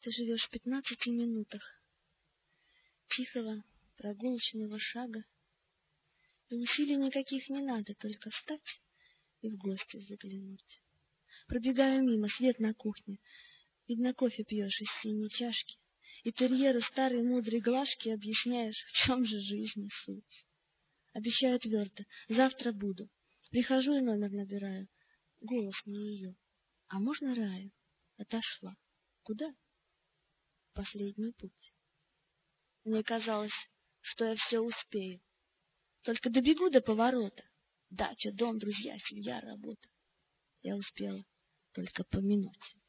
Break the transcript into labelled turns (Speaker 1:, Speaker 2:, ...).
Speaker 1: Ты живешь в 15 минутах тихого прогулочного шага, и усилий никаких не надо, только встать и в гости заглянуть. Пробегаю мимо, свет на кухне, видно, кофе пьешь из синей чашки, и терьеру старой мудрой глажки объясняешь, в чем же жизнь суть. Обещаю твердо, завтра буду. Прихожу и номер набираю. Голос не ее. А можно Раю? Отошла. Куда? Последний путь. Мне казалось, что я все успею. Только добегу до поворота. Дача, дом, друзья, семья, работа. Я успела только помянуть.